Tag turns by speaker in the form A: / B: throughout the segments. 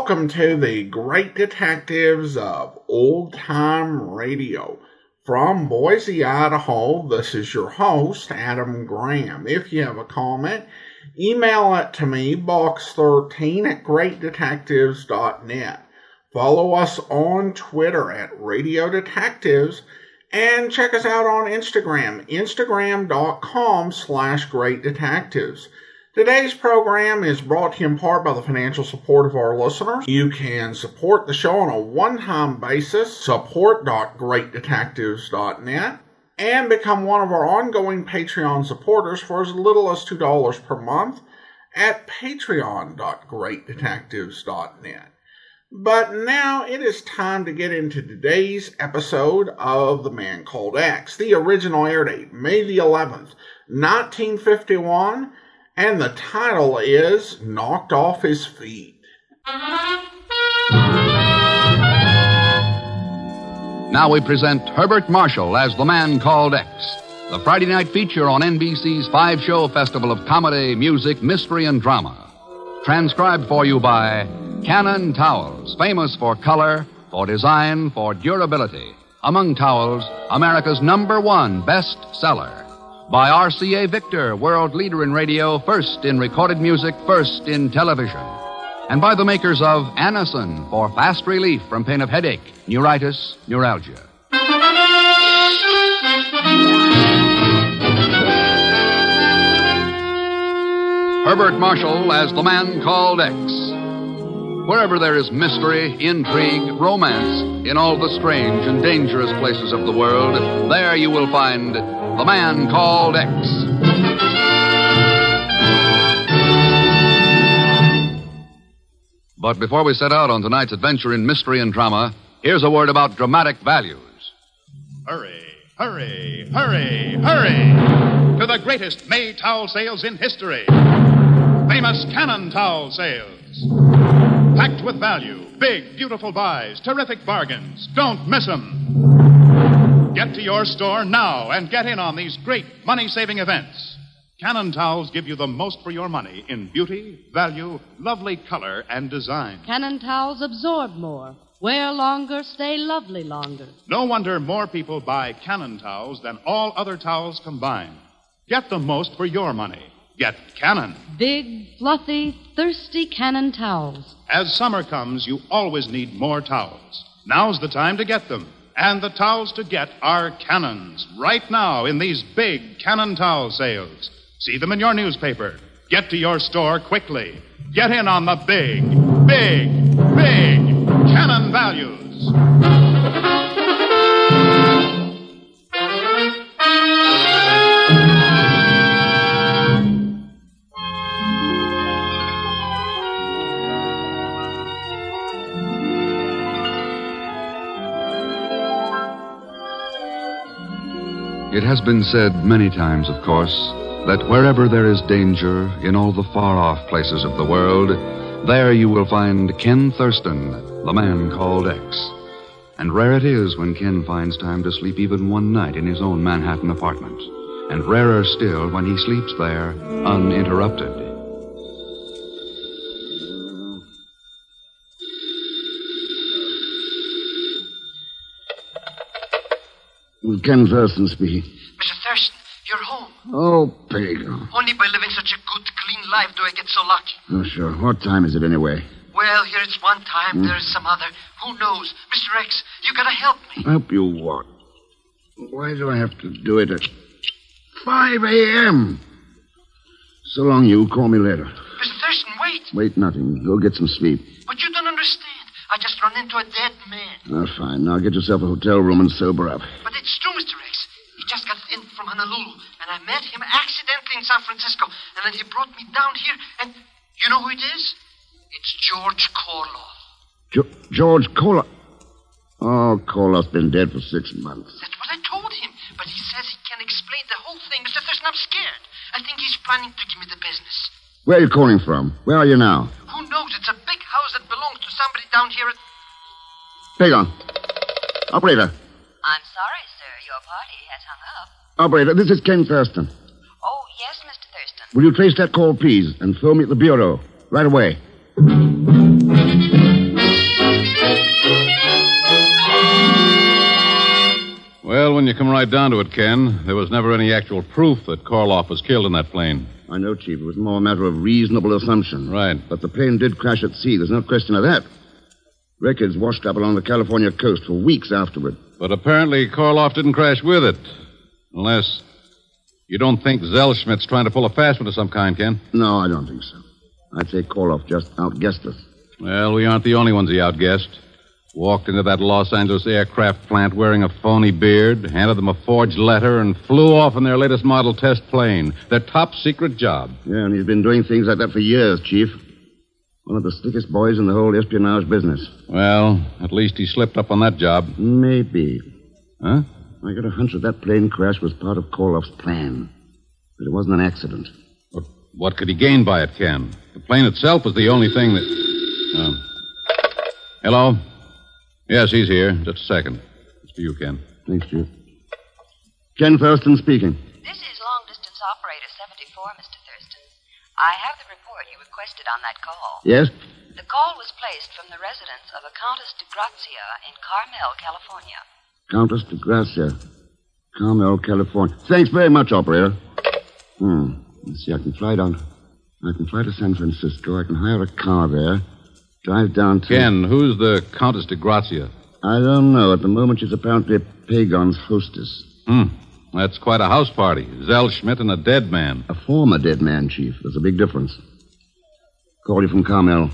A: Welcome to the Great Detectives of Old Time Radio. From Boise, Idaho, this is your host, Adam Graham. If you have a comment, email it to me, box13@greatdetectives.net. Follow us on Twitter at Radio Detectives, and check us out on Instagram, instagram.com/greatdetectives. Today's program is brought to you in part by the financial support of our listeners. You can support the show on a one-time basis, support.greatdetectives.net, and become one of our ongoing Patreon supporters for as little as $2 per month at patreon.greatdetectives.net. But now it is time to get into today's episode of The Man Called X. The original air date, May the 11th, 1951, and the title is Knocked Off His Feet.
B: Now we present Herbert Marshall as The Man Called X, the Friday night feature on NBC's five-show festival of comedy, music, mystery, and drama. Transcribed for you by Cannon Towels, famous for color, for design, for durability. Among towels, America's #1 best seller. By RCA Victor, world leader in radio, first in recorded music, first in television. And by the makers of Anacin for fast relief from pain of headache, neuritis, neuralgia. Herbert Marshall as The Man Called X. Wherever there is mystery, intrigue, romance, in all the strange and dangerous places of the world, there you will find The Man Called X. But before we set out on tonight's adventure in mystery and drama, here's a word about dramatic values.
C: Hurry, hurry, hurry, hurry to the greatest May towel sales in history. Famous Cannon Towel Sales. Packed with value, big, beautiful buys, terrific bargains. Don't miss them. Get to your store now and get in on these great money-saving events. Cannon Towels give you the most for your money in beauty, value, lovely color, and design.
D: Cannon Towels absorb more, wear longer, stay lovely longer.
C: No wonder more people buy Cannon Towels than all other towels combined. Get the most for your money. Get Cannon.
D: Big, fluffy, thirsty Cannon Towels.
C: As summer comes, you always need more towels. Now's the time to get them. And the towels to get are Cannons, right now in these big Cannon Towel sales. See them in your newspaper. Get to your store quickly. Get in on the big, big, big Cannon values.
B: It has been said many times, of course, that wherever there is danger in all the far-off places of the world, there you will find Ken Thurston, the Man Called X. And rare it is when Ken finds time to sleep even one night in his own Manhattan apartment. And rarer still when he sleeps there uninterrupted.
E: Ken Thurston speaking.
F: Mr. Thurston, you're home.
E: Oh, Peg.
F: Only by living such a good, clean life do I get so lucky.
E: Oh, sure. What time is it anyway?
F: Well, here it's one time, there's some other. Who knows? Mr. X, you gotta help me.
E: Help you what? Why do I have to do it at 5 a.m.? So long, you. Call me later.
F: Mr. Thurston, wait.
E: Wait nothing. Go get some sleep.
F: But you don't understand. I just run into a dead man.
E: Oh, fine. Now get yourself a hotel room and sober up.
F: But it's true, Mr. X. He just got in from Honolulu, and I met him accidentally in San Francisco, and then he brought me down here, and you know who it is? It's George Koloff.
E: George Koloff? Oh, Koloff's been dead for 6 months.
F: That's what I told him, but he says he can explain the whole thing. Mr. Thurston, I'm scared. I think he's planning to give me the business.
E: Where are you calling from? Where are you now?
F: Who knows? It's a big house that belongs to somebody down here at...
E: Hang on. Operator.
G: I'm sorry, sir. Your party has hung up.
E: Operator, this is Ken Thurston.
G: Oh, yes, Mr. Thurston.
E: Will you trace that call, please, and phone me at the bureau right away?
B: you come right down to it, Ken, there was never any actual proof that Karloff was killed in that plane.
E: I know, Chief. It was more a matter of reasonable assumption.
B: Right.
E: But the plane did crash at sea. There's no question of that. Records washed up along the California coast for weeks afterward.
B: But apparently Karloff didn't crash with it. Unless you don't think Zellschmidt's trying to pull a fast one of some kind, Ken?
E: No, I don't think so. I'd say Karloff just outguessed us.
B: Well, we aren't the only ones he outguessed. Walked into that Los Angeles aircraft plant wearing a phony beard, handed them a forged letter, and flew off in their latest model test plane. Their top secret job.
E: Yeah, and he's been doing things like that for years, Chief. One of the slickest boys in the whole espionage business.
B: Well, at least he slipped up on that job.
E: Maybe.
B: Huh?
E: I got a hunch that plane crash was part of Karloff's plan. But it wasn't an accident.
B: But what could he gain by it, Ken? The plane itself was the only thing that... Hello? Yes, he's here. Just a second. It's for you, Ken.
E: Thanks, Chief. Ken Thurston speaking.
G: This is long-distance operator 74, Mr. Thurston. I have the report you requested on that call.
E: Yes?
G: The call was placed from the residence of a Countess de Grazia in Carmel, California.
E: Countess de Gracia. Carmel, California. Thanks very much, operator. Let's see, I can fly to San Francisco. I can hire a car there. Drive down to...
B: Ken, who's the Countess de Grazia?
E: I don't know. At the moment, she's apparently Pagon's hostess.
B: That's quite a house party. Zellschmidt and a dead man.
E: A former dead man, Chief. There's a big difference. Call you from Carmel.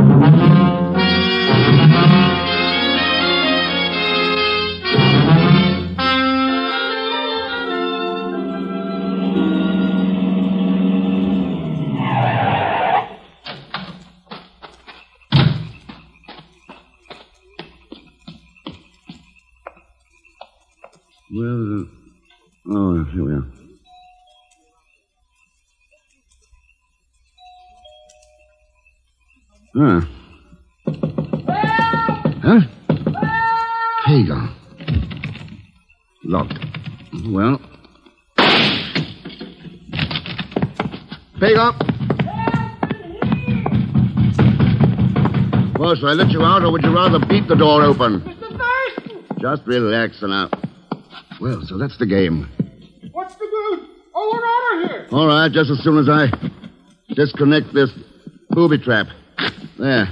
E: Well, here we are. Huh? Pagon. Locked. Well. Pagon. Well, shall I let you out, or would you rather beat the door open?
H: Mr. Thurston!
E: Just relax now. Well, so that's the game.
H: What's the good? Oh, we're out of here.
E: All right, just as soon as I disconnect this booby trap. There.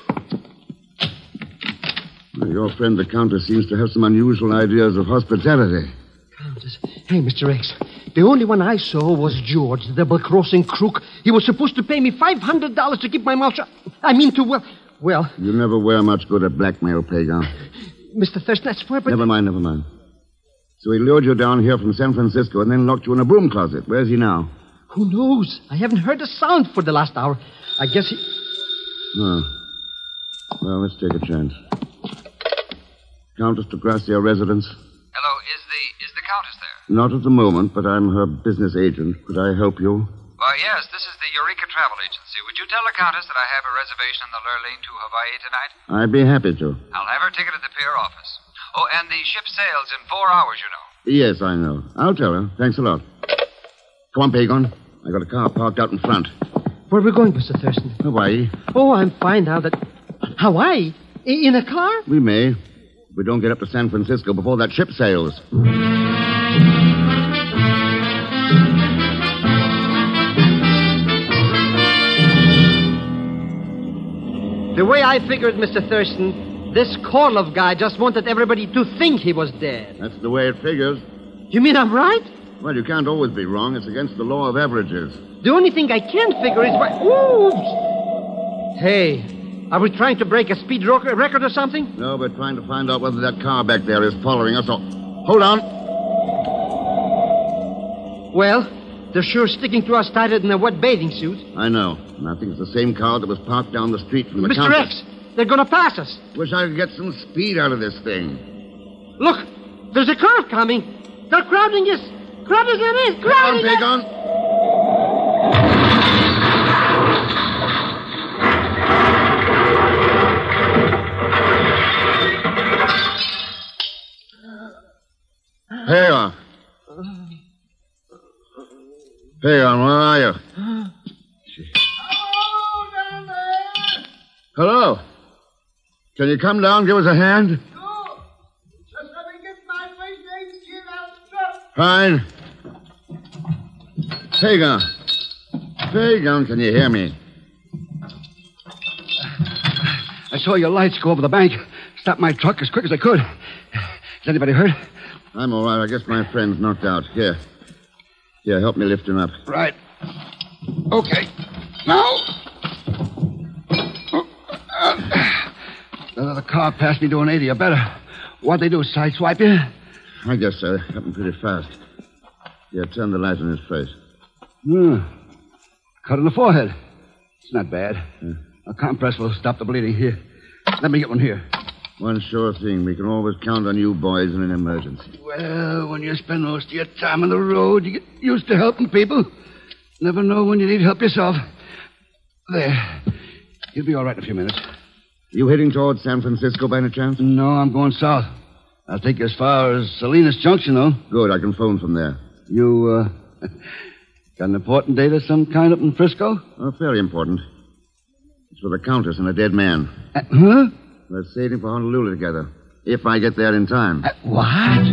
E: Well, your friend, the Countess, seems to have some unusual ideas of hospitality.
H: Countess. Hey, Mr. X. The only one I saw was George, the double-crossing crook. He was supposed to pay me $500 to keep my mouth shut. I mean to, well...
E: You never were much good at blackmail, Pagon.
H: Mr. Thurston, I swear, but...
E: Never mind. So he lured you down here from San Francisco and then locked you in a broom closet. Where's he now?
H: Who knows? I haven't heard a sound for the last hour. I guess he...
E: Oh. Well, let's take a chance. Countess de Gracia residence?
I: Hello, is the Countess there?
E: Not at the moment, but I'm her business agent. Could I help you?
I: Well, yes, this is the Eureka Travel Agency. Would you tell the Countess that I have a reservation on the Lurline to Hawaii tonight?
E: I'd be happy to.
I: I'll have her ticket at the pier office. Oh, and the ship sails in 4 hours, you know.
E: Yes, I know. I'll tell her. Thanks a lot. Come on, Pagon. I got a car parked out in front.
H: Where are we going, Mr. Thurston?
E: Hawaii.
H: Oh, I'm fine now that... Hawaii? In a car?
E: We may. If we don't get up to San Francisco before that ship sails.
H: The way I figured, Mr. Thurston, this Karloff guy just wanted everybody to think he was dead.
E: That's the way it figures.
H: You mean I'm right?
E: Well, you can't always be wrong. It's against the law of averages.
H: The only thing I can't figure is why... Oops! Hey, are we trying to break a speed record or something?
E: No, we're trying to find out whether that car back there is following us or... Hold on.
H: Well, they're sure sticking to us tighter than a wet bathing suit.
E: I know. And I think it's the same car that was parked down the street from the
H: Mr.
E: counter.
H: X, they're going to pass us.
E: Wish I could get some speed out of this thing.
H: Look, there's a curve coming. They're crowding us. Crowding us. Crowding us.
E: Come on, Pagon. Hey, Pagon, where are you?
H: Oh, down there.
E: Hello. Can you come down and give us a hand?
H: No. Just let me get my first aid kit
E: Fine. Pagan. Pagan, can you hear me?
H: I saw your lights go over the bank. Stopped my truck as quick as I could. Is anybody hurt?
E: I'm all right. I guess my friend's knocked out. Here, help me lift him up.
H: Right. Okay. Now. The car passed me doing 80 or better. What'd they do, sideswipe you?
E: I guess so. Happened pretty fast. Yeah, turn the light on his face.
H: Cut in the forehead. It's not bad. A compress will stop the bleeding. Here. Let me get one here.
E: One sure thing. We can always count on you boys in an emergency.
H: Well, when you spend most of your time on the road, you get used to helping people. Never know when you need help yourself. There. You'll be all right in a few minutes.
E: You heading towards San Francisco by any chance?
H: No, I'm going south. I'll take you as far as Salinas Junction, though.
E: Good. I can phone from there.
H: You, got an important date of some kind up in Frisco?
E: Oh, very important. It's for the Countess and a dead man.
H: Huh?
E: We're sailing for Honolulu together. If I get there in time.
H: What?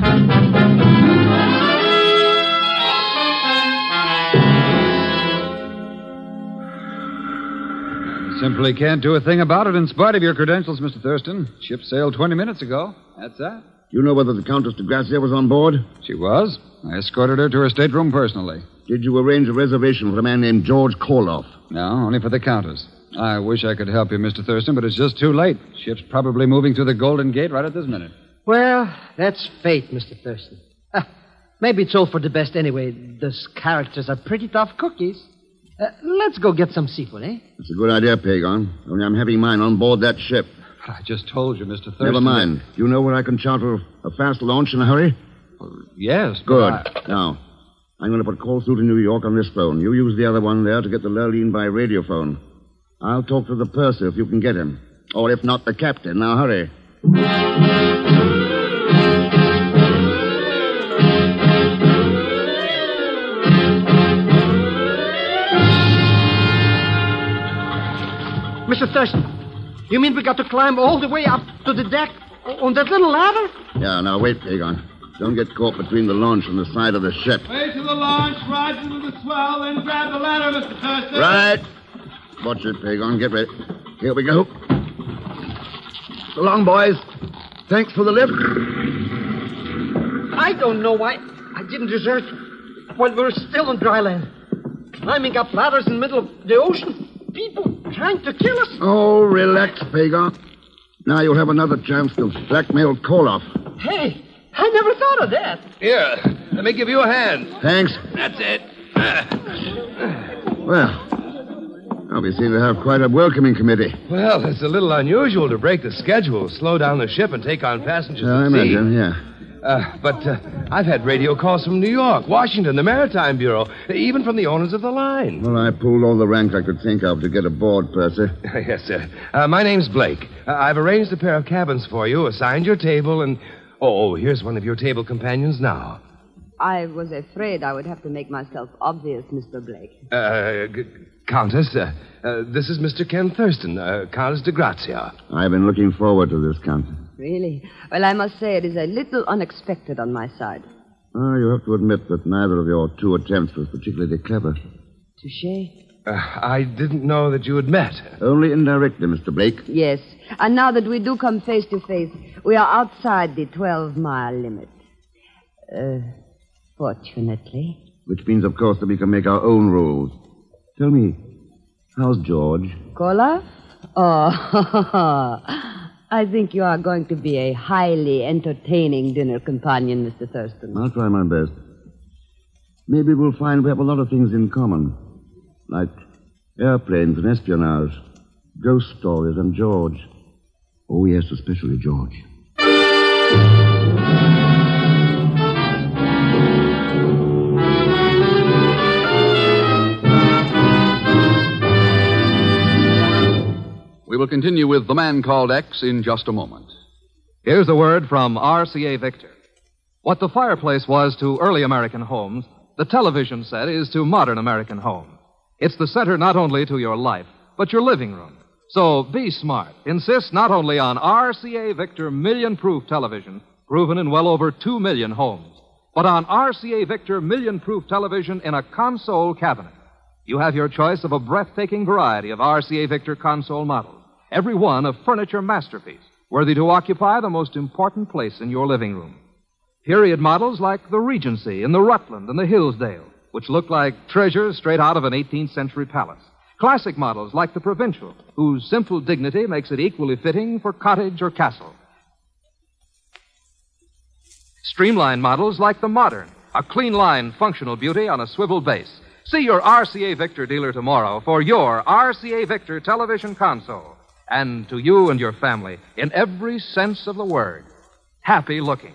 J: Simply can't do a thing about it in spite of your credentials, Mr. Thurston. Ship sailed 20 minutes ago. That's that.
E: You know whether the Countess de Gracia was on board?
J: She was. I escorted her to her stateroom personally.
E: Did you arrange a reservation for a man named George Koloff?
J: No, only for the Countess. I wish I could help you, Mr. Thurston, but it's just too late. Ship's probably moving through the Golden Gate right at this minute.
H: Well, that's fate, Mr. Thurston. Maybe it's all for the best anyway. Those characters are pretty tough cookies. Let's go get some seafood, eh?
E: That's a good idea, Pagon. Only I'm having mine on board that ship.
J: I just told you, Mr. Thurston.
E: Never mind. You know where I can charter a fast launch in a hurry?
J: Yes.
E: Good. Now, I'm going to put call through to New York on this phone. You use the other one there to get the Lurleen by radiophone. I'll talk to the purser if you can get him. Or if not, the captain. Now, hurry.
H: Mr. Thurston, you mean we got to climb all the way up to the deck on that little ladder?
E: Yeah, now wait, Pagon. Don't get caught between the launch and the side of the ship.
K: Way to the launch, rise into the swell, then grab the ladder, Mr. Thurston.
E: Right. Watch it, Pagon. Get ready. Here we go. So long, boys. Thanks for the lift.
H: I don't know why I didn't desert while we were still on dry land. Climbing up ladders in the middle of the ocean. People trying to kill us.
E: Oh, relax, Pagon. Now you'll have another chance to blackmail Koloff.
H: Hey, I never thought of that.
L: Here, let me give you a hand.
E: Thanks.
L: That's it.
E: Well, we seem to have quite a welcoming committee.
L: Well, it's a little unusual to break the schedule, slow down the ship, and take on passengers
E: I
L: at sea.
E: imagine, yeah.
L: But I've had radio calls from New York, Washington, the Maritime Bureau, even from the owners of the line.
E: Well, I pulled all the rank I could think of to get aboard, Purser.
L: Yes, sir. My name's Blake. I've arranged a pair of cabins for you, assigned your table, and... Oh, here's one of your table companions now.
G: I was afraid I would have to make myself obvious, Mr. Blake.
L: Countess, this is Mr. Ken Thurston, Countess de Grazia.
E: I've been looking forward to this, Countess.
G: Really? Well, I must say it is a little unexpected on my side.
E: Oh, you have to admit that neither of your two attempts was particularly clever.
G: Touché.
L: I didn't know that you had met.
E: Only indirectly, Mr. Blake.
G: Yes. And now that we do come face to face, we are outside the 12-mile limit. Fortunately.
E: Which means, of course, that we can make our own rules. Tell me, how's George?
G: Koloff? Oh, I think you are going to be a highly entertaining dinner companion, Mr. Thurston.
E: I'll try my best. Maybe we'll find we have a lot of things in common. Like airplanes and espionage, ghost stories and George. Oh, yes, especially George.
B: We will continue with The Man Called X in just a moment.
M: Here's a word from RCA Victor. What the fireplace was to early American homes, the television set is to modern American homes. It's the center not only to your life, but your living room. So be smart. Insist not only on RCA Victor million-proof television, proven in well over 2 million homes, but on RCA Victor million-proof television in a console cabinet. You have your choice of a breathtaking variety of RCA Victor console models, every one a furniture masterpiece, worthy to occupy the most important place in your living room. Period models like the Regency and the Rutland and the Hillsdale, which look like treasures straight out of an 18th century palace. Classic models like the Provincial, whose simple dignity makes it equally fitting for cottage or castle. Streamlined models like the Modern, a clean-line, functional beauty on a swivel base. See your RCA Victor dealer tomorrow for your RCA Victor television console. And to you and your family, in every sense of the word, happy looking.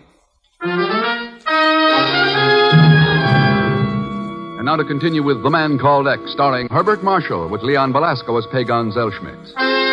B: And now to continue with The Man Called X, starring Herbert Marshall with Leon Belasco as Pagon Zellschmidt.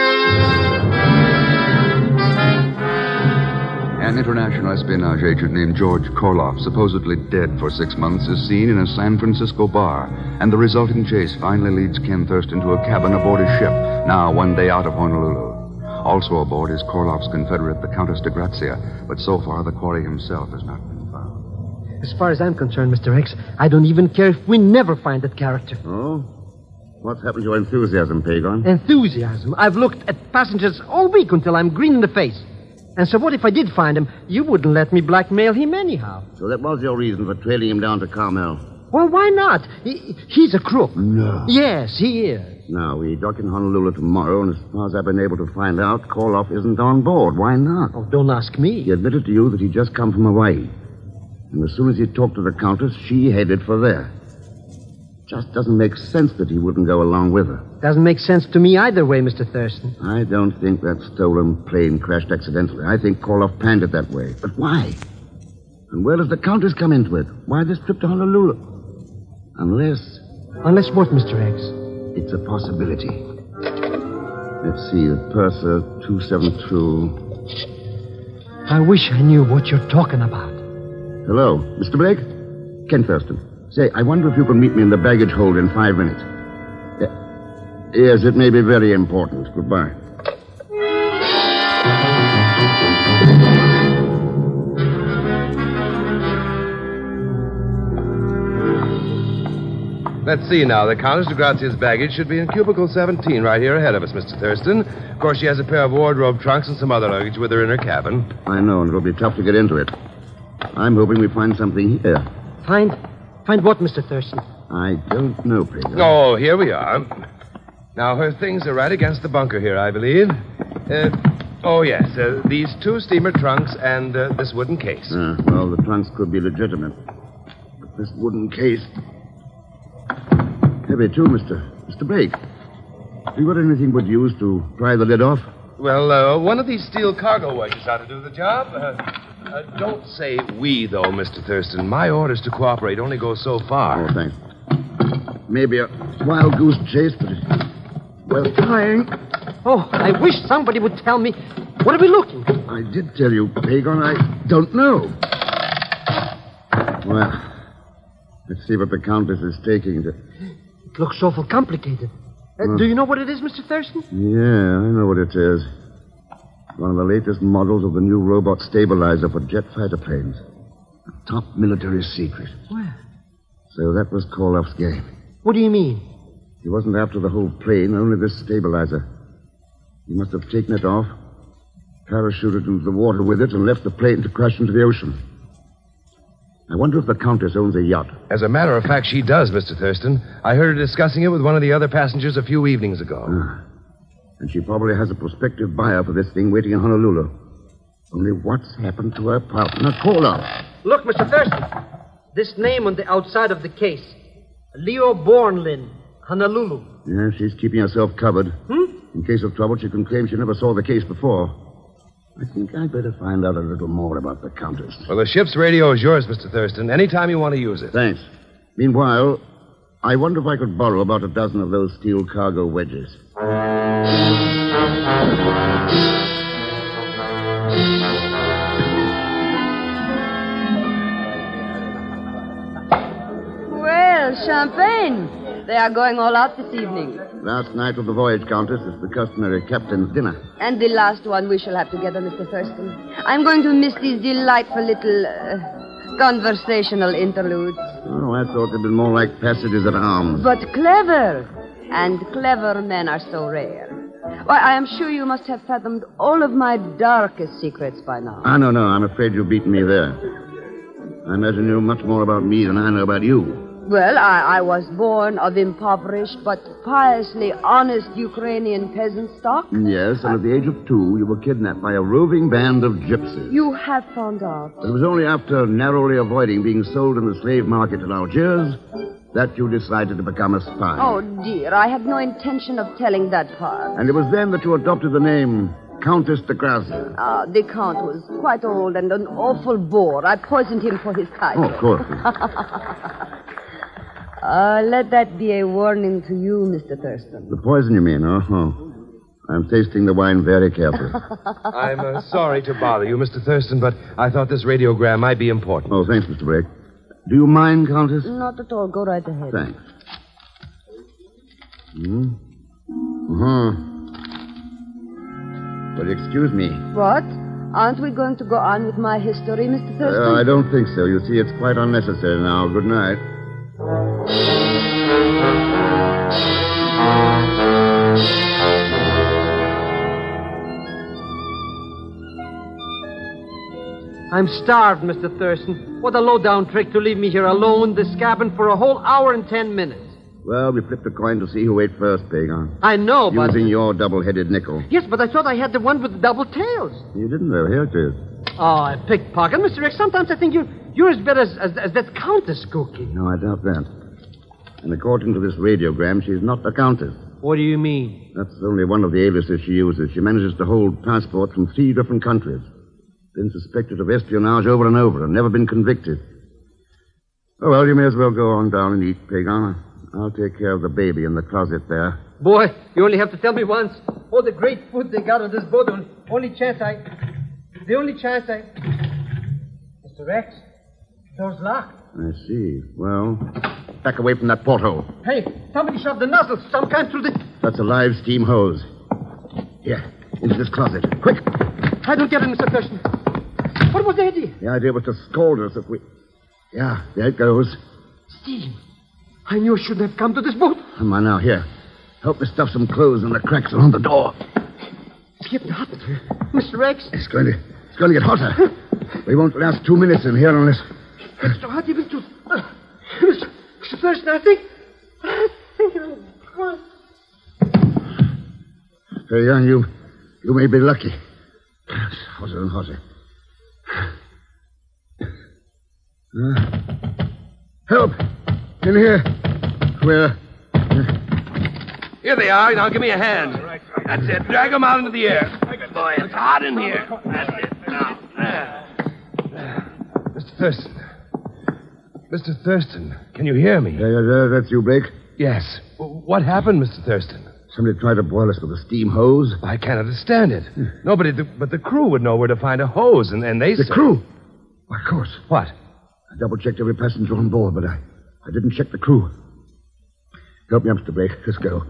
B: An international espionage agent named George Koloff, supposedly dead for 6 months, is seen in a San Francisco bar, and the resulting chase finally leads Ken Thurston to a cabin aboard his ship, now 1 day out of Honolulu. Also aboard is Koloff's confederate, the Countess de Grazia, but so far the quarry himself has not been found.
H: As far as I'm concerned, Mr. X, I don't even care if we never find that character.
E: Oh? What's happened to your enthusiasm, Pagon?
H: Enthusiasm? I've looked at passengers all week until I'm green in the face. And so what if I did find him? You wouldn't let me blackmail him anyhow.
E: So that was your reason for trailing him down to Carmel?
H: Well, why not? He's a crook.
E: No.
H: Yes, he is.
E: Now, we dock in Honolulu tomorrow, and as far as I've been able to find out, Koloff isn't on board. Why not?
H: Oh, don't ask me.
E: He admitted to you that he'd just come from Hawaii. And as soon as he talked to the Countess, she headed for there. Just doesn't make sense that he wouldn't go along with her.
H: Doesn't make sense to me either way, Mr. Thurston.
E: I don't think that stolen plane crashed accidentally. I think Koloff planned it that way. But why? And where does the Countess come into it? Why this trip to Honolulu? Unless
H: what, Mr. X?
E: It's a possibility. Let's see, the purser 272.
H: I wish I knew what you're talking about.
E: Hello, Mr. Blake? Ken Thurston. Say, I wonder if you can meet me in the baggage hold in 5 minutes. Yes, it may be very important. Goodbye.
L: Let's see now. The Countess de Grazia's baggage should be in cubicle 17 right here ahead of us, Mr. Thurston. Of course, she has a pair of wardrobe trunks and some other luggage with her in her cabin.
E: I know, and it'll be tough to get into it. I'm hoping we find something here.
H: Find what, Mr. Thurston?
E: I don't know, Pedro.
L: Oh, here we are. Now, her things are right against the bunker here, I believe. These 2 steamer trunks and this wooden case.
E: Well, the trunks could be legitimate. But this wooden case... Heavy, too, Mr. Blake. Have you got anything we'd use to pry the lid off?
L: Well, one of these steel cargo wedges ought to do the job. Don't say we, though, Mr. Thurston. My orders to cooperate only go so far.
E: Oh, thanks. Maybe a wild goose chase, but well, trying.
H: Oh, I wish somebody would tell me. What are we looking?
E: I did tell you, Pagon. I don't know. Well, let's see what the Countess is taking.
H: It looks awful complicated. Do you know what it is, Mr. Thurston?
E: Yeah, I know what it is. One of the latest models of the new robot stabilizer for jet fighter planes. A top military secret.
H: Well.
E: So that was Koloff's game.
H: What do you mean?
E: He wasn't after the whole plane, only this stabilizer. He must have taken it off, parachuted into the water with it, and left the plane to crash into the ocean. I wonder if the Countess owns a yacht.
L: As a matter of fact, she does, Mr. Thurston. I heard her discussing it with one of the other passengers a few evenings ago.
E: And she probably has a prospective buyer for this thing waiting in Honolulu. Only what's happened to her partner, Koloff?
H: Look, Mr. Thurston. This name on the outside of the case. Leo Bornlin, Honolulu.
E: Yeah, she's keeping herself covered. In case of trouble, she can claim she never saw the case before. I think I'd better find out a little more about the Countess.
L: Well, the ship's radio is yours, Mr. Thurston, anytime you want to use it.
E: Thanks. Meanwhile, I wonder if I could borrow about a dozen of those steel cargo wedges.
G: Well, champagne. They are going all out this evening.
E: Last night of the voyage, Countess, is the customary captain's dinner.
G: And the last one we shall have together, Mr. Thurston. I'm going to miss these delightful little Conversational interludes.
E: Oh, I thought they'd been more like passages at arms.
G: But clever. And clever men are so rare. Why, I am sure you must have fathomed all of my darkest secrets by now.
E: No. I'm afraid you've beaten me there. I imagine you know much more about me than I know about you.
G: Well, I was born of impoverished but piously honest Ukrainian peasant stock.
E: Yes, and at the age of 2, you were kidnapped by a roving band of gypsies.
G: You have found out.
E: It was only after narrowly avoiding being sold in the slave market in Algiers that you decided to become a spy.
G: Oh, dear, I had no intention of telling that part.
E: And it was then that you adopted the name Countess de Grazia.
G: The Count was quite old and an awful bore. I poisoned him for his title.
E: Oh, of course.
G: Let that be a warning to you, Mr. Thurston.
E: The poison, you mean? Oh. I'm tasting the wine very carefully.
L: I'm sorry to bother you, Mr. Thurston, but I thought this radiogram might be important.
E: Oh, thanks, Mr. Blake. Do you mind, Countess?
G: Not at all. Go right ahead.
E: Thanks. Uh-huh. But excuse me.
G: What? Aren't we going to go on with my history, Mr. Thurston?
E: I don't think so. You see, it's quite unnecessary now. Good night.
H: I'm starved, Mr. Thurston. What a low-down trick to leave me here alone in this cabin for a whole hour and 10 minutes.
E: Well, we flipped a coin to see who ate first, Pagan.
H: I know, but...
E: Using your double-headed nickel.
H: Yes, but I thought I had the one with the double tails.
E: You didn't, though. Here it is.
H: Oh, a pickpocket. Mr. X, sometimes I think you're as bad as that Countess Cookie.
E: No, I doubt that. And according to this radiogram, she's not a countess.
H: What do you mean?
E: That's only one of the aliases she uses. She manages to hold passports from 3 different countries. Been suspected of espionage over and over and never been convicted. Oh, well, you may as well go on down and eat, Pagan. I'll take care of the baby in the closet there.
H: Boy, you only have to tell me once. Oh, the great food they got on this boat. The only chance I... Mr. Rex, door's locked.
E: I see. Well, back away from that porthole.
H: Hey, somebody shoved the nozzle some kind through the...
E: That's a live steam hose. Here, into this closet. Quick!
H: I don't get it, Mr. Thurston. What was the idea?
E: The idea was to scold us if we... Yeah, there it goes.
H: Steam. I knew I shouldn't have come to this boat.
E: Come on now, here. Help me stuff some clothes in the cracks around the door.
H: It's getting hot. Mr. Rex?
E: It's going to get hotter. We won't last 2 minutes in here unless...
H: It's so hot even to... Mr. Thurston, I think
E: Hey, young, you may be lucky. It's hotter and hotter. Help! In here. Where?
L: Here they are. Now give me a hand. That's it. Drag them out into the air. Boy, it's hot in here. That's it. Now, Mr. Thurston. Mr. Thurston, can you hear me?
E: That's you, Blake?
L: Yes. What happened, Mr. Thurston?
E: Somebody tried to boil us with a steam hose.
L: I can't understand it. Nobody but the crew would know where to find a hose, and they
E: The
L: said...
E: crew? Why, of course.
L: What?
E: I double-checked every passenger on board, but I didn't check the crew. Help me up, Mr. Blake. Let's go.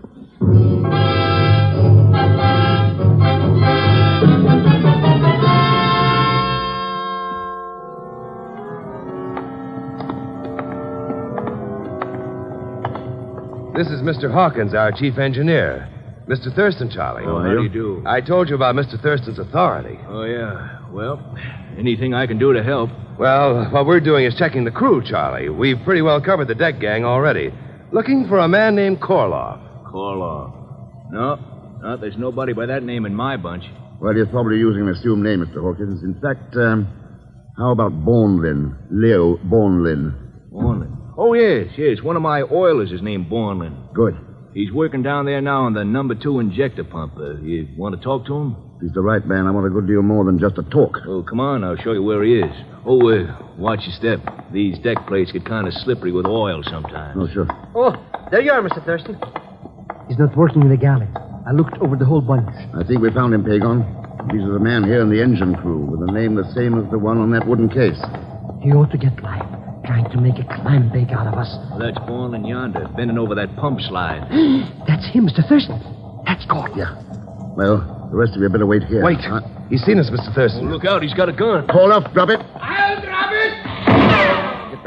L: This is Mr. Hawkins, our chief engineer. Mr. Thurston, Charlie.
N: Oh, how do you do?
L: I told you about Mr. Thurston's authority.
N: Oh, yeah. Well, anything I can do to help.
L: Well, what we're doing is checking the crew, Charlie. We've pretty well covered the deck gang already. Looking for a man named Korloff.
N: Korloff. No, there's nobody by that name in my bunch.
E: Well, you're probably using an assumed name, Mr. Hawkins. In fact, how about Bornlin? Leo Bornlin.
N: Bornlin? Oh, yes. One of my oilers is named Bornlin.
E: Good.
N: He's working down there now on the number 2 injector pump. You want to talk to him?
E: He's the right man. I want a good deal more than just a talk.
N: Oh, come on. I'll show you where he is. Oh, watch your step. These deck plates get kind of slippery with oil sometimes.
E: Oh, sure.
H: Oh, there you are, Mr. Thurston. He's not working in the galley. I looked over the whole bunch.
E: I think we found him, Pagon. He's the man here in the engine crew with a name the same as the one on that wooden case.
H: He ought to get life, trying to make a clam bake out of us.
N: Well, that's Bornlin yonder, bending over that pump slide.
H: That's him, Mr. Thurston. That's Gordon.
E: Yeah. Well, the rest of you better wait here.
L: Wait. He's seen us, Mr. Thurston.
N: Oh, look out. He's got a gun.
E: Call off. Drop it.
K: I'll drop it.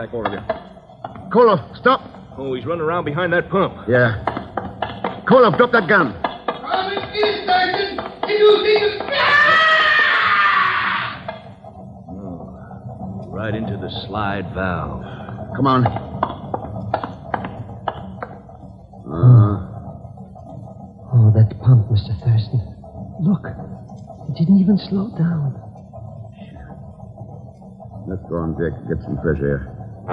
E: back, all of you. Koloff, stop.
N: Oh, he's running around behind that pump.
E: Yeah. Koloff, drop that gun.
N: Oh, right into the slide valve.
E: Come on.
H: Oh, that pump, Mr. Thurston. Look, it didn't even slow down.
E: Let's go on deck, get some fresh air.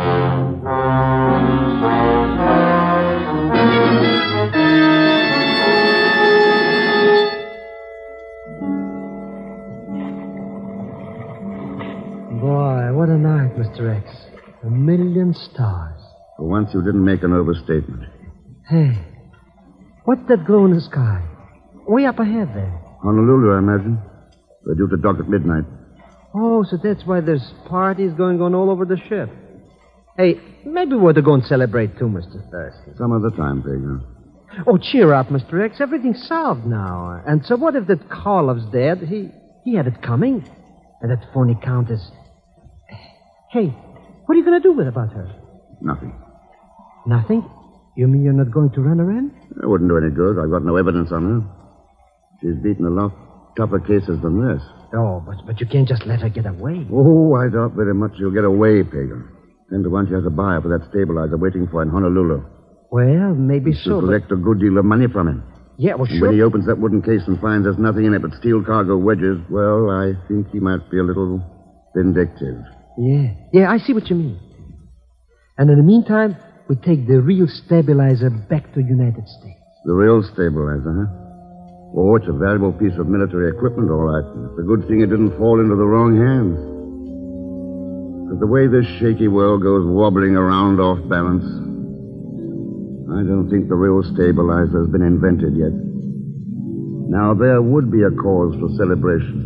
H: Boy, what a night, Mr. X. 1,000,000 stars.
E: For once, you didn't make an overstatement.
H: Hey, what's that glow in the sky? Way up ahead there.
E: Honolulu, I imagine. They're due to dock at midnight.
H: Oh, so that's why there's parties going on all over the ship. Hey, maybe we ought to go and celebrate too, Mr. Thurston.
E: Some other time, Pedro.
H: Oh, cheer up, Mr. X. Everything's solved now. And so what if that Karloff's dead? He had it coming. And that phony countess. Hey, what are you going to do about her?
E: Nothing.
H: Nothing? You mean you're not going to run her in?
E: It wouldn't do any good. I've got no evidence on her. She's beaten a lot tougher cases than this.
H: Oh, but you can't just let her get away.
E: Oh, I doubt very much she'll get away, Pagan. 10 to 1 she has a buyer for that stabilizer waiting for in Honolulu.
H: Well, maybe
E: She'll
H: so.
E: collect a good deal of money from him.
H: Yeah, well,
E: And
H: sure.
E: when he opens that wooden case and finds there's nothing in it but steel cargo wedges, well, I think he might be a little vindictive.
H: Yeah, I see what you mean. And in the meantime, we take the real stabilizer back to United States.
E: The real stabilizer, huh? Oh, it's a valuable piece of military equipment, all right. It's a good thing it didn't fall into the wrong hands. But the way this shaky world goes wobbling around off balance, I don't think the real stabilizer has been invented yet. Now, there would be a cause for celebration.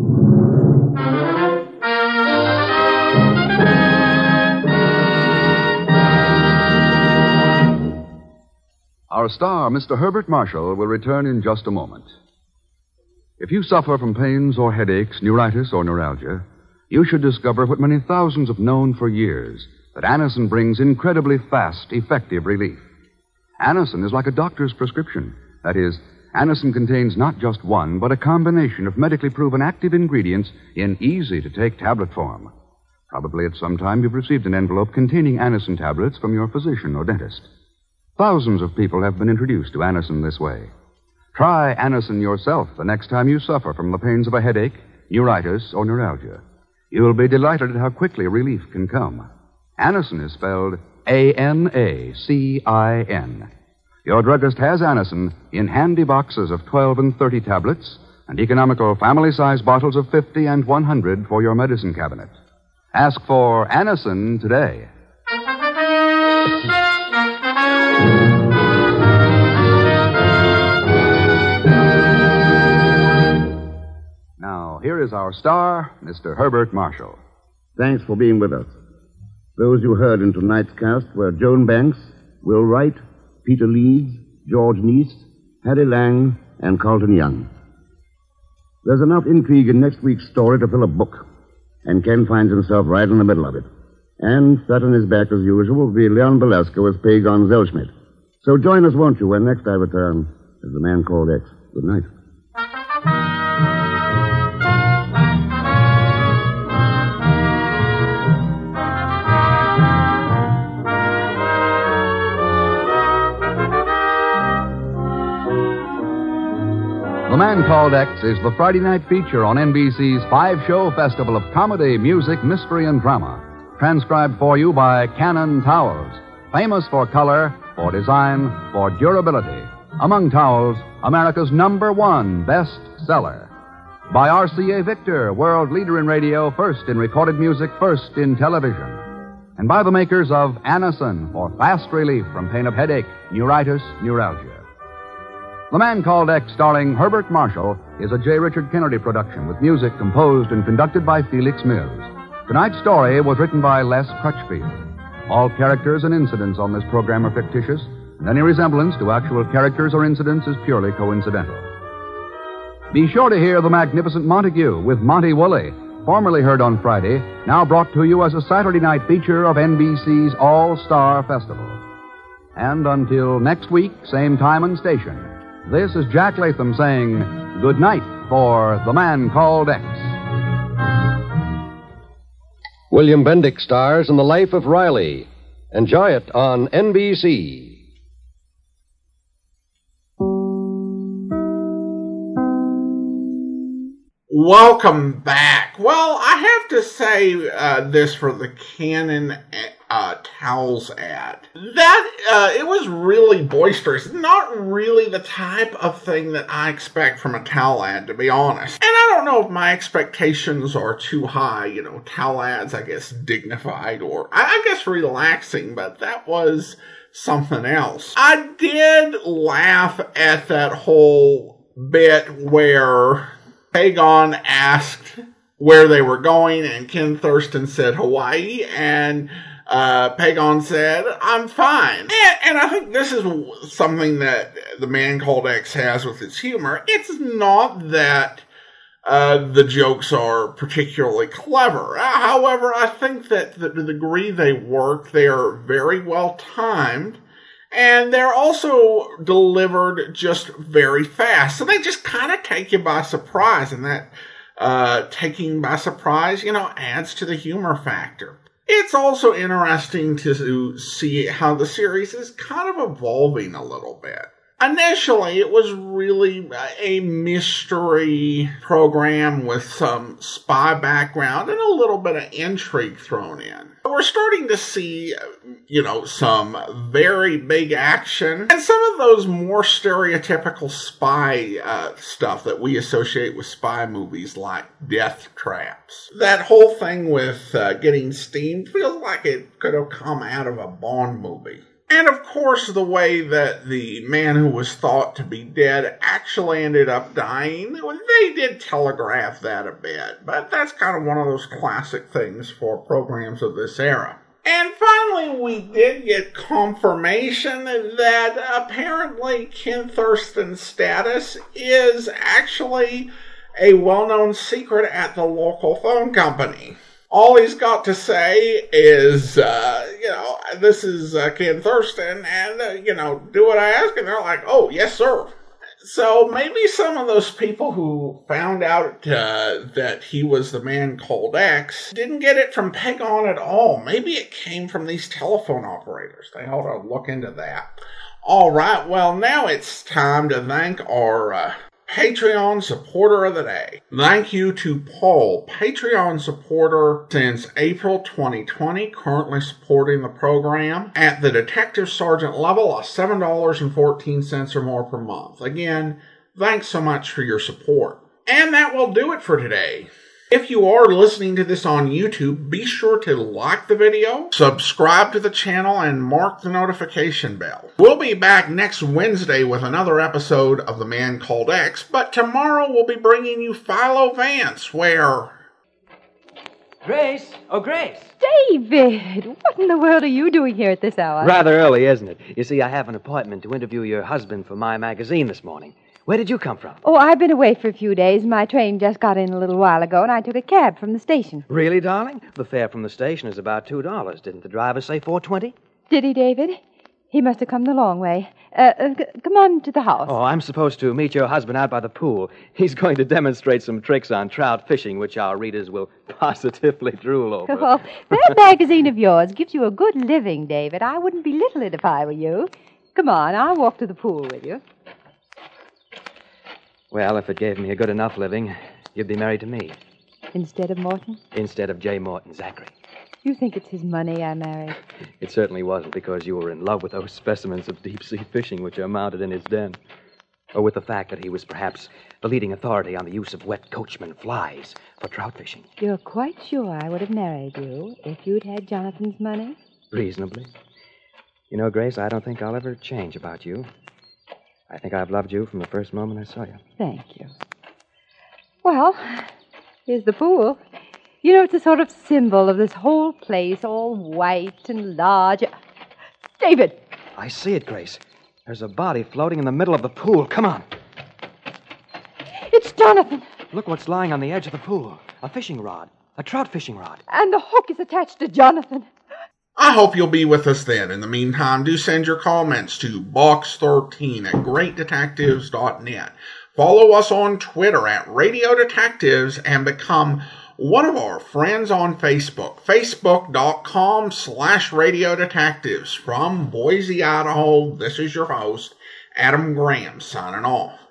B: Our star, Mr. Herbert Marshall, will return in just a moment. If you suffer from pains or headaches, neuritis or neuralgia, you should discover what many thousands have known for years, that Anacin brings incredibly fast, effective relief. Anacin is like a doctor's prescription. That is, Anacin contains not just one, but a combination of medically proven active ingredients in easy-to-take tablet form. Probably at some time you've received an envelope containing Anacin tablets from your physician or dentist. Thousands of people have been introduced to Anacin this way. Try Anacin yourself the next time you suffer from the pains of a headache, neuritis, or neuralgia. You'll be delighted at how quickly relief can come. Anacin is spelled A-N-A-C-I-N. Your druggist has Anacin in handy boxes of 12 and 30 tablets and economical family-size bottles of 50 and 100 for your medicine cabinet. Ask for Anacin today. Now, here is our star, Mr. Herbert Marshall.
E: Thanks for being with us. Those you heard in tonight's cast were Joan Banks, Will Wright, Peter Leeds, George Neese, Harry Lang, and Carlton Young. There's enough intrigue in next week's story to fill a book, and Ken finds himself right in the middle of it. And flat on his back, as usual, will be Leon Belasco as Pagon Zellschmidt. So join us, won't you, when next I return as the Man Called X. Good night.
B: The Man Called X is the Friday night feature on NBC's 5-show festival of comedy, music, mystery, and drama. Transcribed for you by Cannon Towels, famous for color, for design, for durability. Among towels, America's #1 best-seller. By RCA Victor, world leader in radio, first in recorded music, first in television. And by the makers of Anacin for fast relief from pain of headache, neuritis, neuralgia. The Man Called X, starring Herbert Marshall, is a J. Richard Kennedy production with music composed and conducted by Felix Mills. Tonight's story was written by Les Crutchfield. All characters and incidents on this program are fictitious, and any resemblance to actual characters or incidents is purely coincidental. Be sure to hear The Magnificent Montague with Monty Woolley, formerly heard on Friday, now brought to you as a Saturday night feature of NBC's All-Star Festival. And until next week, same time and station, this is Jack Latham saying good night for The Man Called X.
O: William Bendick stars in The Life of Riley. Enjoy it on NBC.
A: Welcome back. Well, I have to say this for the Canon towels ad. That, it was really boisterous. Not really the type of thing that I expect from a towel ad, to be honest. And I don't know if my expectations are too high. You know, towel ads, I guess, dignified or, I guess, relaxing, but that was something else. I did laugh at that whole bit where Pagon asked where they were going, and Ken Thurston said Hawaii, and Pagon said, I'm fine. And I think this is something that The Man Called X has with its humor. It's not that the jokes are particularly clever. However, I think that to the degree they work, they are very well timed. And they're also delivered just very fast. So they just kind of take you by surprise. And that taking by surprise, adds to the humor factor. It's also interesting to see how the series is kind of evolving a little bit. Initially, it was really a mystery program with some spy background and a little bit of intrigue thrown in. We're starting to see, some very big action and some of those more stereotypical spy stuff that we associate with spy movies like Death Traps. That whole thing with getting steamed feels like it could have come out of a Bond movie. And of course, the way that the man who was thought to be dead actually ended up dying, they did telegraph that a bit. But that's kind of one of those classic things for programs of this era. And finally, we did get confirmation that apparently Ken Thurston's status is actually a well-known secret at the local phone company. All he's got to say is, this is Ken Thurston, and, do what I ask, and they're like, oh, yes, sir. So maybe some of those people who found out that he was the Man Called X didn't get it from Pagon at all. Maybe it came from these telephone operators. They ought to look into that. All right, well, now it's time to thank our Patreon supporter of the day. Thank you to Paul, Patreon supporter since April 2020, currently supporting the program at the Detective Sergeant level of $7.14 or more per month. Again, thanks so much for your support. And that will do it for today. If you are listening to this on YouTube, be sure to like the video, subscribe to the channel, and mark the notification bell. We'll be back next Wednesday with another episode of The Man Called X, but tomorrow we'll be bringing you Philo Vance, where...
P: Grace! Oh, Grace!
Q: David! What in the world are you doing here at this hour?
P: Rather early, isn't it? You see, I have an appointment to interview your husband for my magazine this morning. Where did you come from?
Q: Oh, I've been away for a few days. My train just got in a little while ago, and I took a cab from the station.
P: Really, darling? The fare from the station is about $2. Didn't the driver say $4.20?
Q: Did he, David? He must have come the long way. Come on to the house.
P: Oh, I'm supposed to meet your husband out by the pool. He's going to demonstrate some tricks on trout fishing, which our readers will positively drool over.
Q: Well, that magazine of yours gives you a good living, David. I wouldn't belittle it if I were you. Come on, I'll walk to the pool with you.
P: Well, if it gave me a good enough living, you'd be married to me.
Q: Instead of Morton?
P: Instead of J. Morton Zachary.
Q: You think it's his money I married?
P: It certainly wasn't because you were in love with those specimens of deep-sea fishing which are mounted in his den. Or with the fact that he was perhaps the leading authority on the use of wet coachman flies for trout fishing.
Q: You're quite sure I would have married you if you'd had Jonathan's money?
P: Reasonably. You know, Grace, I don't think I'll ever change about you. I think I've loved you from the first moment I saw you.
Q: Thank you. Well, here's the pool. You know, it's a sort of symbol of this whole place, all white and large. David!
P: I see it, Grace. There's a body floating in the middle of the pool. Come on.
Q: It's Jonathan!
P: Look what's lying on the edge of the pool. A fishing rod. A trout fishing rod.
Q: And the hook is attached to Jonathan.
A: I hope you'll be with us then. In the meantime, do send your comments to box13 at greatdetectives.net. Follow us on Twitter at Radio Detectives and become one of our friends on Facebook. Facebook.com/Radio Detectives. From Boise, Idaho, this is your host, Adam Graham, signing off.